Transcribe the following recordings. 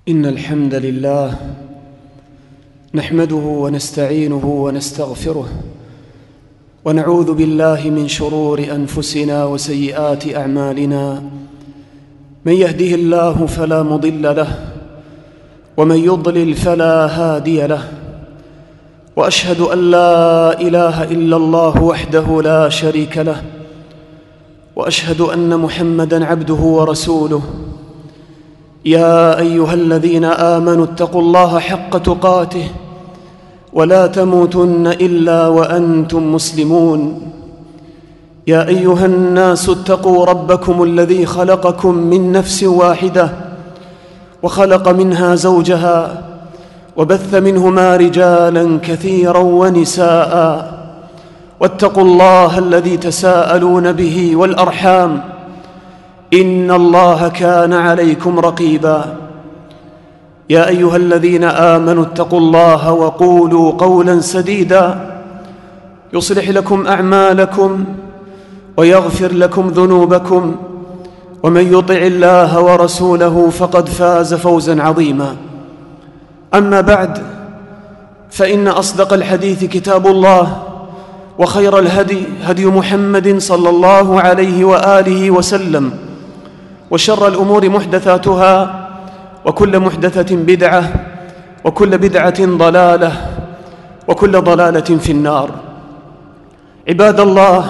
إن الحمد لله نحمده ونستعينه ونستغفره ونعوذ بالله من شرور أنفسنا وسيئات أعمالنا. من يهده الله فلا مضل له ومن يضلل فلا هادي له، وأشهد أن لا إله إلا الله وحده لا شريك له، وأشهد أن محمدًا عبده ورسوله. يا أيها الذين آمنوا اتقوا الله حق تقاته ولا تموتن إلا وأنتم مسلمون. يا أيها الناس اتقوا ربكم الذي خلقكم من نفس واحدة وخلق منها زوجها وبث منهما رجالاً كثيراً ونساءً، واتقوا الله الذي تساءلون به والأرحام إن الله كان عليكم رقيبا. يا أيها الذين آمنوا اتقوا الله وقولوا قولا سديدا يصلح لكم أعمالكم ويغفر لكم ذنوبكم، ومن يطع الله ورسوله فقد فاز فوزا عظيما. أما بعد، فإن أصدق الحديث كتاب الله، وخير الهدي هدي محمد صلى الله عليه وآله وسلم، وشر الأمور محدثاتها، وكل محدثة بدعة، وكل بدعة ضلالة، وكل ضلالة في النار. عباد الله،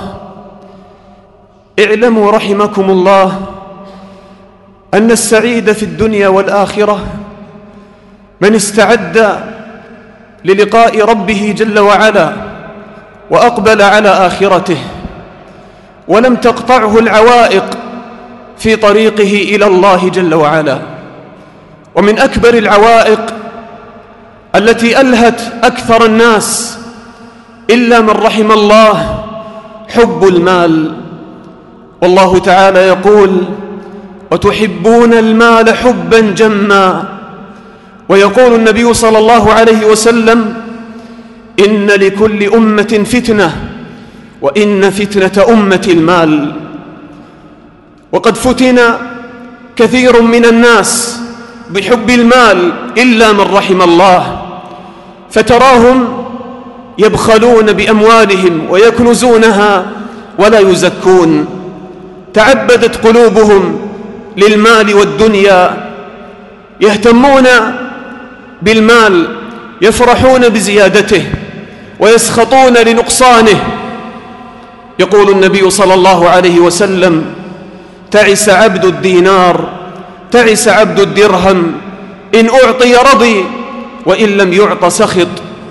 اعلموا رحمكم الله أن السعيد في الدنيا والآخرة من استعد للقاء ربه جل وعلا وأقبل على آخرته، ولم تقطعه العوائق في طريقه إلى الله جل وعلا. ومن أكبر العوائق التي ألهت أكثر الناس إلا من رحم الله حب المال. والله تعالى يقول: وتحبون المال حبا جما. ويقول النبي صلى الله عليه وسلم: إن لكل أمة فتنة، وإن فتنة أمة المال. وقد فتن كثير من الناس بحب المال إلا من رحم الله، فتراهم يبخلون بأموالهم ويكنزونها ولا يزكون. تعبدت قلوبهم للمال والدنيا، يهتمون بالمال، يفرحون بزيادته ويسخطون لنقصانه. يقول النبي صلى الله عليه وسلم: تعس عبد الدينار، تعس عبد الدرهم، إن أعطي رضي وإن لم يعط سخط.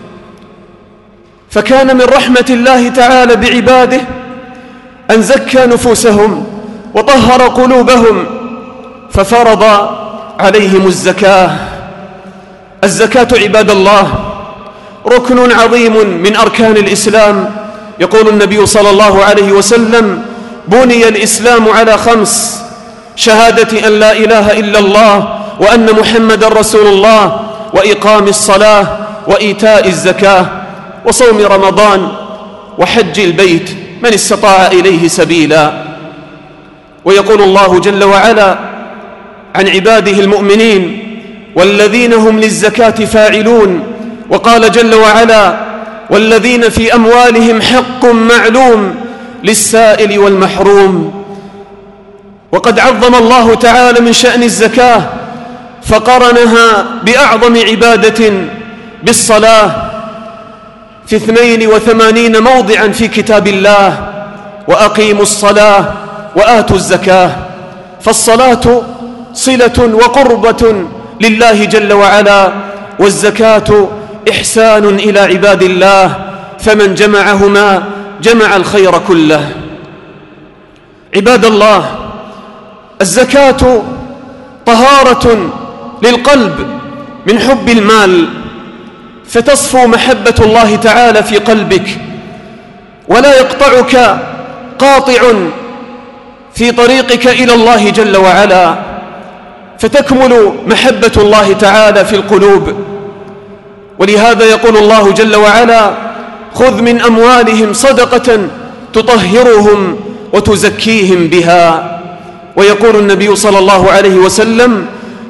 فكان من رحمة الله تعالى بعباده أن زكى نفوسهم وطهر قلوبهم، ففرض عليهم الزكاة. الزكاة عباد الله ركن عظيم من أركان الإسلام. يقول النبي صلى الله عليه وسلم: بني الإسلام على 5: شهادة أن لا إله إلا الله وأن محمد رسول الله، وإقام الصلاة، وإيتاء الزكاة، وصوم رمضان، وحج البيت من استطاع إليه سبيلا. ويقول الله جل وعلا عن عباده المؤمنين: والذين هم للزكاة فاعلون. وقال جل وعلا: والذين في أموالهم حق معلوم للسائل والمحروم. وقد عظم الله تعالى من شأن الزكاة، فقرنها بأعظم عبادة بالصلاة في 82 موضعا في كتاب الله: وأقيموا الصلاة وآتوا الزكاة. فالصلاة صلة وقربة لله جل وعلا، والزكاة إحسان إلى عباد الله، فمن جمعهما جمع الخير كله. عباد الله، الزكاة طهارة للقلب من حب المال، فتصفو محبة الله تعالى في قلبك، ولا يقطعك قاطع في طريقك إلى الله جل وعلا، فتكمل محبة الله تعالى في القلوب. ولهذا يقول الله جل وعلا: خذ من أموالهم صدقة تطهرهم وتزكيهم بها. ويقول النبي صلى الله عليه وسلم: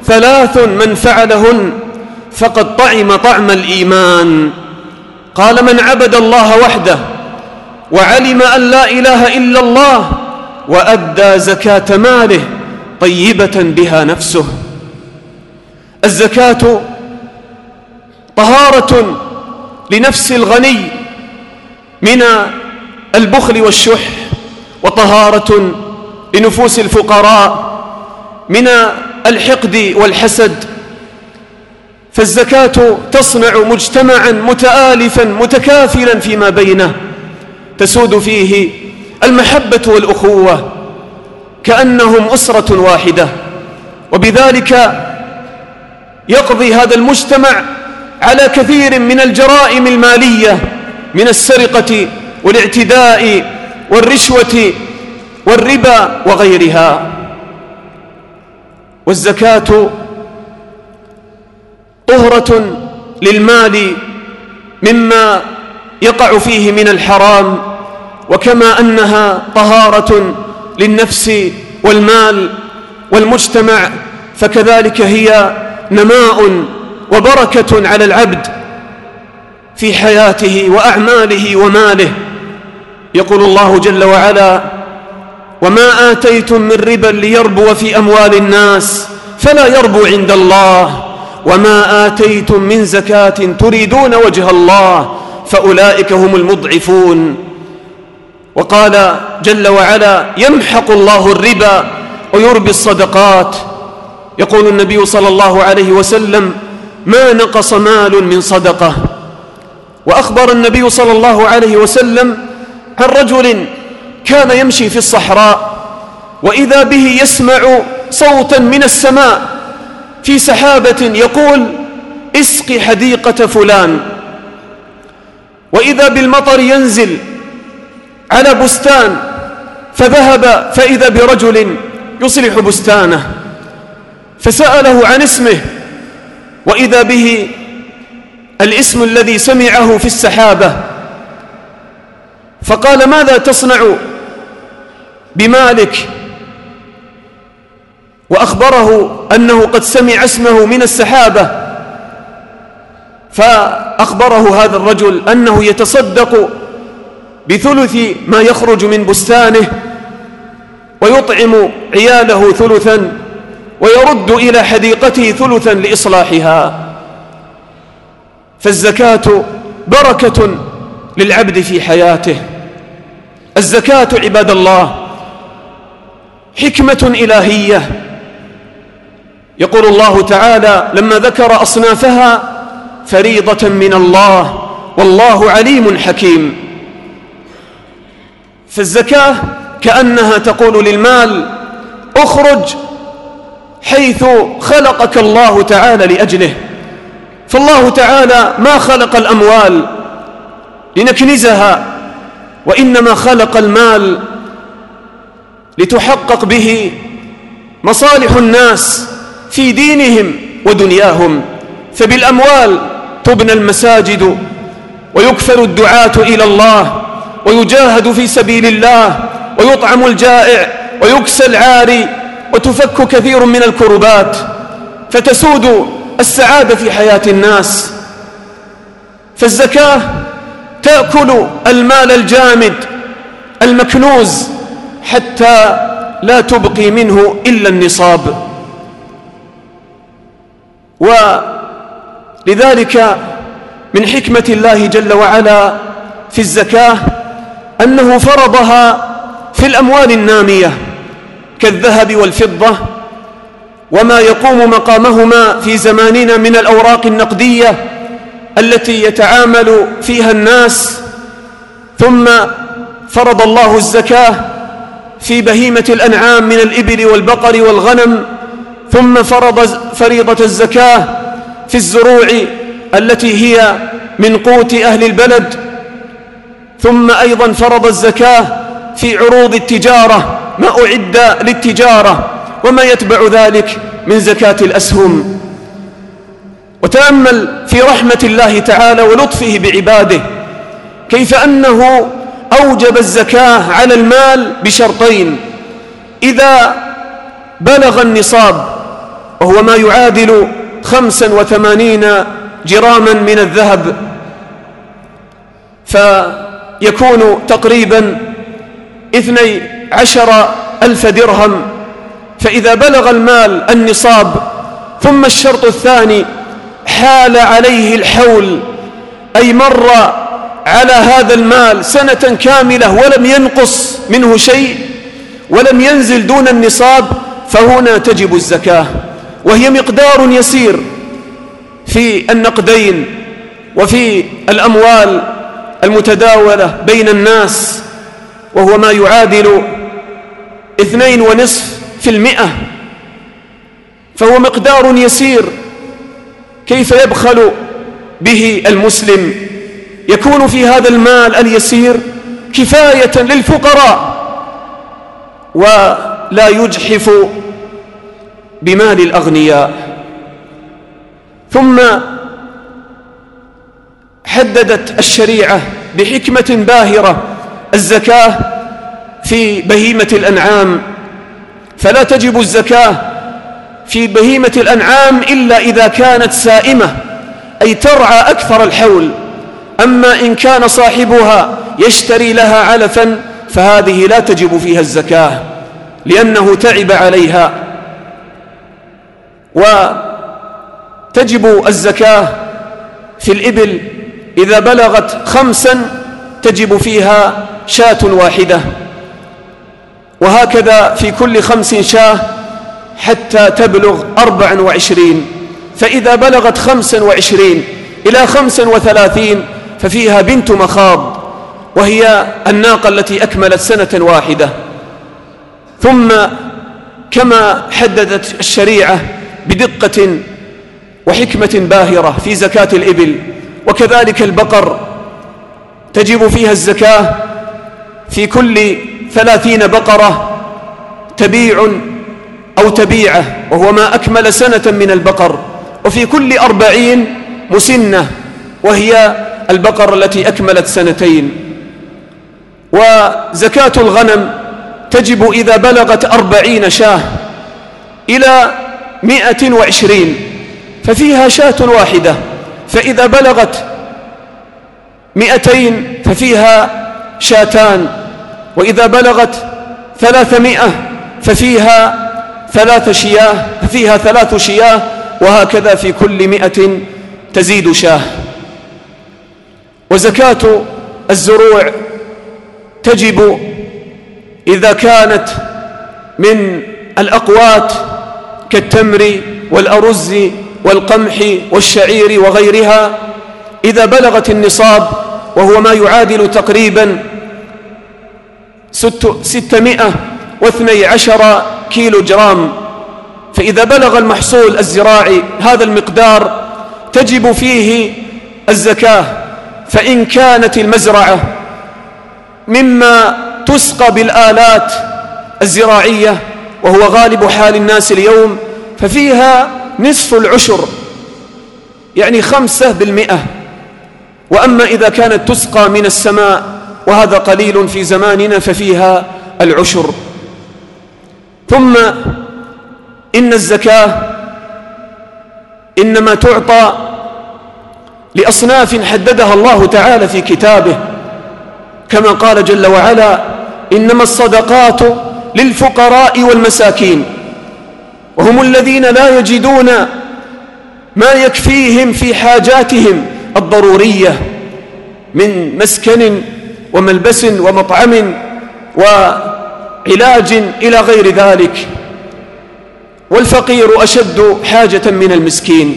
ثلاث من فعلهن فقد طعم طعم الإيمان. قال: من عبد الله وحده وعلم أن لا إله إلا الله وأدى زكاة ماله طيبة بها نفسه. الزكاة طهارة لنفس الغني من البخل والشح، وطهارة لنفوس الفقراء من الحقد والحسد. فالزكاة تصنع مجتمعا متآلفا متكافلا فيما بينه، تسود فيه المحبة والأخوة كأنهم أسرة واحدة، وبذلك يقضي هذا المجتمع على كثير من الجرائم المالية من السرقة والاعتداء والرشوة والربا وغيرها. والزكاة طهرة للمال مما يقع فيه من الحرام، وكما أنها طهارة للنفس والمال والمجتمع، فكذلك هي نماء وبركة على العبد في حياته وأعماله وماله. يقول الله جل وعلا: وما آتيتم من ربا ليربو في أموال الناس فلا يربو عند الله، وما آتيتم من زكاة تريدون وجه الله فأولئك هم المضعفون. وقال جل وعلا: يمحق الله الربا ويربي الصدقات. يقول النبي صلى الله عليه وسلم: ما نقص مال من صدقة. وأخبر النبي صلى الله عليه وسلم عن رجل كان يمشي في الصحراء، وإذا به يسمع صوتا من السماء في سحابة يقول: اسق حديقة فلان. وإذا بالمطر ينزل على بستان، فذهب فإذا برجل يصلح بستانه، فسأله عن اسمه، وإذا به الاسم الذي سمعه في السحابة، فقال: ماذا تصنع بمالك؟ وأخبره أنه قد سمع اسمه من السحابة، فأخبره هذا الرجل أنه يتصدق بثلث ما يخرج من بستانه، ويطعم عياله ثلثا، ويرد إلى حديقته ثلثا لإصلاحها. فالزكاة بركة للعبد في حياته. الزكاة عباد الله حكمة إلهية. يقول الله تعالى لما ذكر أصنافها: فريضة من الله والله عليم حكيم. فالزكاة كأنها تقول للمال: اخرج حيث خلقك الله تعالى لأجله. فالله تعالى ما خلق الأموال لنكنزها، وإنما خلق المال لتحقق به مصالح الناس في دينهم ودنياهم. فبالأموال تبنى المساجد، ويكثر الدعاة إلى الله، ويجاهد في سبيل الله، ويطعم الجائع، ويكسى العاري، وتفك كثير من الكربات، فتسود السعادة في حياة الناس. فالزكاة تأكل المال الجامد المكنوز حتى لا تبقي منه إلا النصاب. ولذلك من حكمة الله جل وعلا في الزكاة أنه فرضها في الأموال النامية كالذهب والفضة، وما يقوم مقامهما في زماننا من الأوراق النقدية التي يتعامل فيها الناس. ثم فرض الله الزكاة في بهيمة الأنعام من الإبل والبقر والغنم، ثم فرض فريضة الزكاة في الزروع التي هي من قوت أهل البلد، ثم أيضا فرض الزكاة في عروض التجارة، ما أعد للتجارة وما يتبع ذلك من زكاة الأسهم. وتأمل في رحمة الله تعالى ولطفه بعباده كيف أنه أوجب الزكاة على المال بشرطين: إذا بلغ النصاب وهو ما يعادل 85 جراما من الذهب، فيكون تقريبا 12,000 درهم. فإذا بلغ المال النصاب ثم الشرط الثاني حال عليه الحول، أي مر على هذا المال سنة كاملة ولم ينقص منه شيء ولم ينزل دون النصاب، فهنا تجب الزكاة، وهي مقدار يسير في النقدين وفي الأموال المتداولة بين الناس، وهو ما يعادل 2.5%، فهو مقدار يسير. كيف يبخل به المسلم؟ يكون في هذا المال اليسير كفاية للفقراء، ولا يجحف بمال الأغنياء. ثم حددت الشريعة بحكمة باهرة الزكاة في بهيمة الأنعام، فلا تجب الزكاة في بهيمة الأنعام إلا إذا كانت سائمة، أي ترعى أكثر الحول. أما إن كان صاحبها يشتري لها علفا فهذه لا تجب فيها الزكاة لأنه تعب عليها. وتجب الزكاة في الإبل إذا بلغت 5 تجب فيها شاة واحدة، وهكذا في كل 5 شاة حتى تبلغ 24. فإذا بلغت 25 إلى 35 ففيها بنت مخاض، وهي الناقة التي أكملت سنة واحدة. ثم كما حددت الشريعة بدقة وحكمة باهرة في زكاة الإبل، وكذلك البقر تجب فيها الزكاة في كل 30 بقرة تبيع أو تبيعة، وهو ما أكمل سنة من البقر، وفي كل 40 مسنة، وهي البقر التي أكملت 2. وزكاة الغنم تجب إذا بلغت 40 شاة إلى 120 ففيها شاة واحدة، فإذا بلغت 200 ففيها شاتان، وإذا بلغت 300 ففيها 3 شياه، ففيها 3 شياه، وهكذا في كل 100 تزيد شاه. وزكاة الزروع تجب إذا كانت من الأقوات كالتمر والأرز والقمح والشعير وغيرها، إذا بلغت النصاب وهو ما يعادل تقريبا 612 كيلو جرام. فإذا بلغ المحصول الزراعي هذا المقدار تجب فيه الزكاة. فإن كانت المزرعة مما تسقى بالآلات الزراعية وهو غالب حال الناس اليوم ففيها نصف العشر، يعني 5%. وأما إذا كانت تسقى من السماء وهذا قليل في زماننا ففيها العشر. ثم إن الزكاة إنما تعطى لأصناف حددها الله تعالى في كتابه، كما قال جل وعلا: إنما الصدقات للفقراء والمساكين، وهم الذين لا يجدون ما يكفيهم في حاجاتهم الضرورية من مسكن وملبس ومطعم وعلاج إلى غير ذلك. والفقير أشد حاجة من المسكين.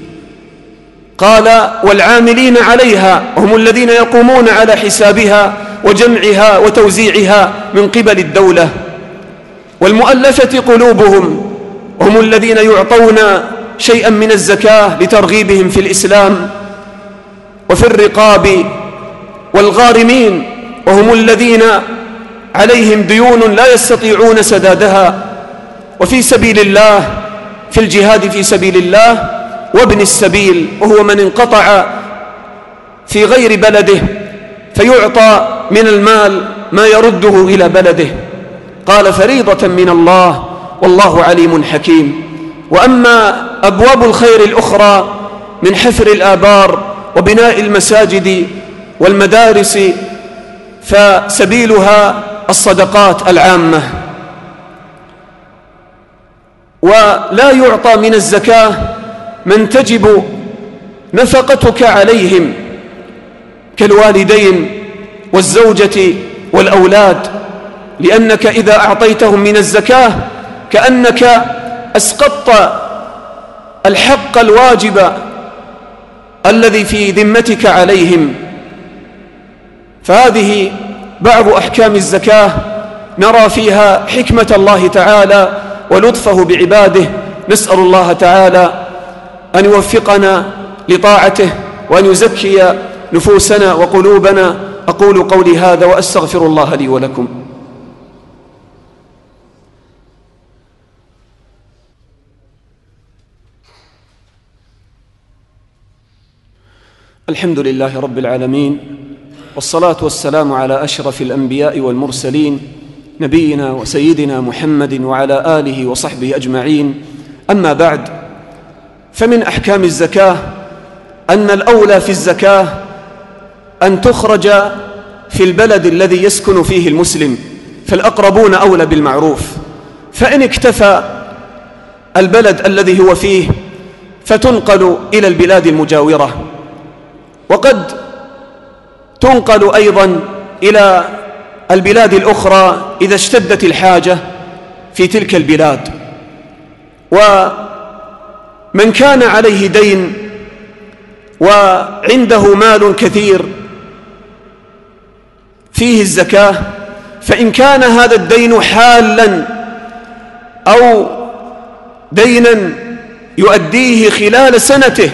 قال: والعاملين عليها، وهم الذين يقومون على حسابها وجمعها وتوزيعها من قبل الدولة. والمؤلفة قلوبهم، وهم الذين يعطون شيئا من الزكاة لترغيبهم في الإسلام. وفي الرقاب والغارمين، وهم الذين عليهم ديون لا يستطيعون سدادها. وفي سبيل الله، في الجهاد في سبيل الله. وابن السبيل، وهو من انقطع في غير بلده فيعطى من المال ما يرده إلى بلده. قال: فريضة من الله والله عليم حكيم. وأما أبواب الخير الأخرى من حفر الآبار وبناء المساجد والمدارس فسبيلها الصدقات العامة. ولا يعطى من الزكاة من تجب نفقتك عليهم كالوالدين والزوجة والأولاد، لأنك إذا أعطيتهم من الزكاة كأنك أسقطت الحق الواجب الذي في ذمتك عليهم. فهذه بعض أحكام الزكاة نرى فيها حكمة الله تعالى ولطفه بعباده. نسأل الله تعالى أن يوفقنا لطاعته وأن يزكي نفوسنا وقلوبنا. أقول قولي هذا وأستغفر الله لي ولكم. الحمد لله رب العالمين، والصلاة والسلام على أشرف الأنبياء والمرسلين نبينا وسيدنا محمد وعلى آله وصحبه أجمعين. أما بعد، فمن أحكام الزكاة أن الأولى في الزكاة أن تخرج في البلد الذي يسكن فيه المسلم، فالأقربون أولى بالمعروف. فإن اكتفى البلد الذي هو فيه فتنقل إلى البلاد المجاورة، وقد تنقل أيضا إلى البلاد الأخرى إذا اشتدت الحاجة في تلك البلاد. ومن كان عليه دين وعنده مال كثير فيه الزكاة، فإن كان هذا الدين حالا أو دينا يؤديه خلال سنته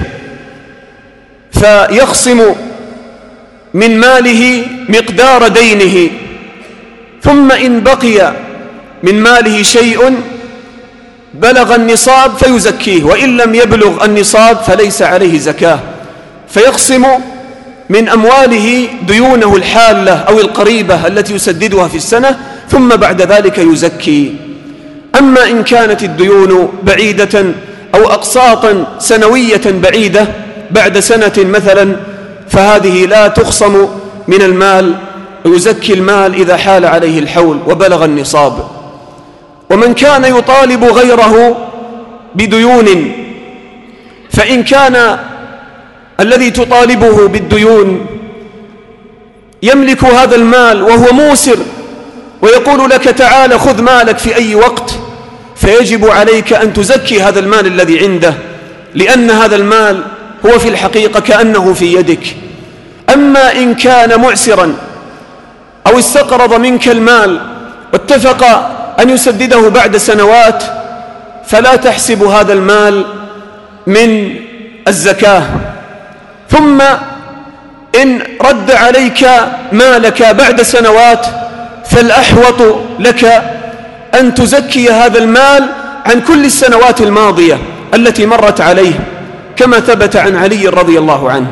فيخصم من ماله مقدار دينه، ثم إن بقي من ماله شيء بلغ النصاب فيزكيه، وإن لم يبلغ النصاب فليس عليه زكاة، فيخصم من أمواله ديونه الحالة أو القريبة التي يسددها في السنة، ثم بعد ذلك يزكي. أما إن كانت الديون بعيدة أو أقساطا سنوية بعيدة بعد سنة مثلا، فهذه لا تخصم من المال، ويزكي المال إذا حال عليه الحول وبلغ النصاب. ومن كان يطالب غيره بديون، فإن كان الذي تطالبه بالديون يملك هذا المال وهو موسر ويقول لك تعال خذ مالك في أي وقت، فيجب عليك أن تزكي هذا المال الذي عنده، لأن هذا المال هو في الحقيقة كأنه في يدك. أما إن كان معسرا أو استقرض منك المال واتفق أن يسدده بعد سنوات، فلا تحسب هذا المال من الزكاة. ثم إن رد عليك مالك بعد سنوات، فالأحوط لك أن تزكي هذا المال عن كل السنوات الماضية التي مرت عليه، كما ثبت عن علي رضي الله عنه.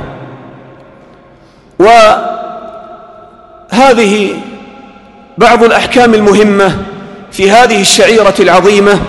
وهذه بعض الأحكام المهمة في هذه الشعيرة العظيمة.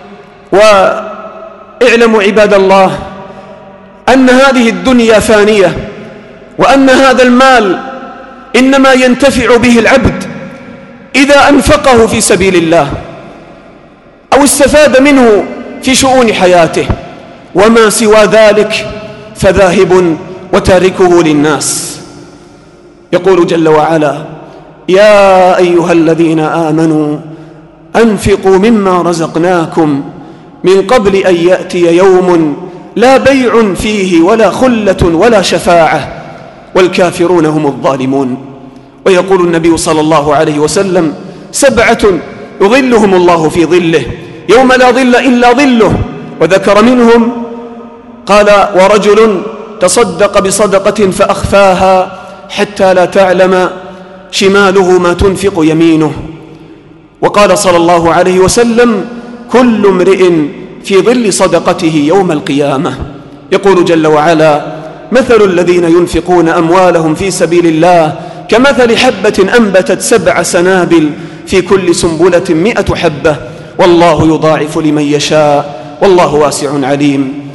واعلموا عباد الله أن هذه الدنيا فانية، وأن هذا المال إنما ينتفع به العبد إذا أنفقه في سبيل الله أو استفاد منه في شؤون حياته، وما سوى ذلك فذاهب وتاركه للناس. يقول جل وعلا: يا أيها الذين آمنوا أنفقوا مما رزقناكم من قبل أن يأتي يوم لا بيع فيه ولا خلة ولا شفاعة والكافرون هم الظالمون. ويقول النبي صلى الله عليه وسلم: 7 يظلهم الله في ظله يوم لا ظل إلا ظله، وذكر منهم قال: ورجل تصدق بصدقة فأخفاها حتى لا تعلم شماله ما تنفق يمينه. وقال صلى الله عليه وسلم: كل امرئ في ظل صدقته يوم القيامة. يقول جل وعلا: مثل الذين ينفقون أموالهم في سبيل الله كمثل حبة أنبتت 7 سنابل في كل سنبلة 100 حبة والله يضاعف لمن يشاء والله واسع عليم.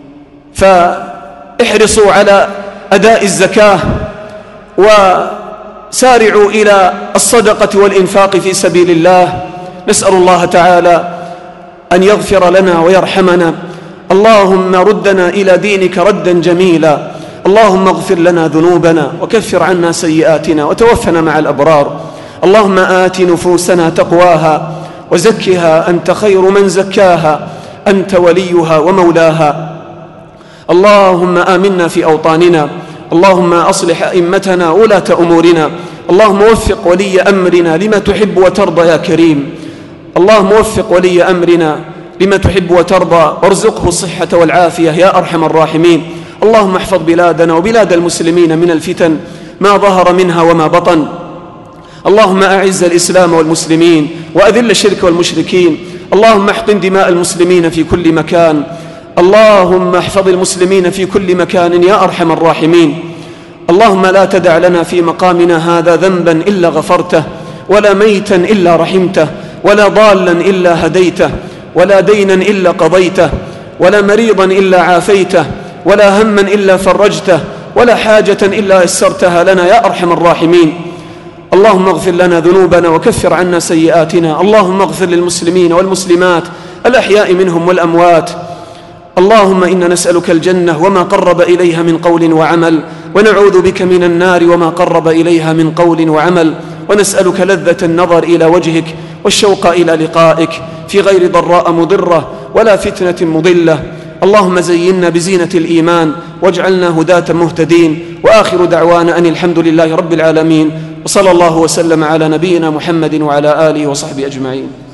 فاحرصوا على أداء الزكاة وسارعوا إلى الصدقة والإنفاق في سبيل الله. نسأل الله تعالى أن يغفر لنا ويرحمنا. اللهم ردنا إلى دينك ردا جميلا. اللهم اغفر لنا ذنوبنا وكفر عنا سيئاتنا وتوفنا مع الأبرار. اللهم آت نفوسنا تقواها وزكها أنت خير من زكاها، أنت وليها ومولاها. اللهم آمنا في أوطاننا. اللهم أصلح أئمتنا ولاة أمورنا. اللهم وفق ولي أمرنا لما تحب وترضى يا كريم. اللهم وفق ولي أمرنا لما تحب وترضى وارزقه الصحة والعافية يا أرحم الراحمين. اللهم احفظ بلادنا وبلاد المسلمين من الفتن ما ظهر منها وما بطن. اللهم أعز الإسلام والمسلمين وأذل الشرك والمشركين. اللهم احقن دماء المسلمين في كل مكان. اللهم احفظ المسلمين في كل مكان يا أرحم الراحمين. اللهم لا تدع لنا في مقامنا هذا ذنبا إلا غفرته، ولا ميتا إلا رحمته، ولا ضالا إلا هديته، ولا دينا إلا قضيته، ولا مريضا إلا عافيته، ولا هما إلا فرجته، ولا حاجة إلا يسرتها لنا يا أرحم الراحمين. اللهم اغفر لنا ذنوبنا وكفر عنا سيئاتنا. اللهم اغفر للمسلمين والمسلمات الأحياء منهم والأموات. اللهم إنا نسألك الجنة وما قرب إليها من قول وعمل، ونعوذ بك من النار وما قرب إليها من قول وعمل، ونسألك لذة النظر إلى وجهك والشوق إلى لقائك في غير ضراء مضرة ولا فتنة مضلة. اللهم زينا بزينة الإيمان واجعلنا هداة مهتدين. وآخر دعوانا أن الحمد لله رب العالمين، وصلى الله وسلم على نبينا محمد وعلى آله وصحبه أجمعين.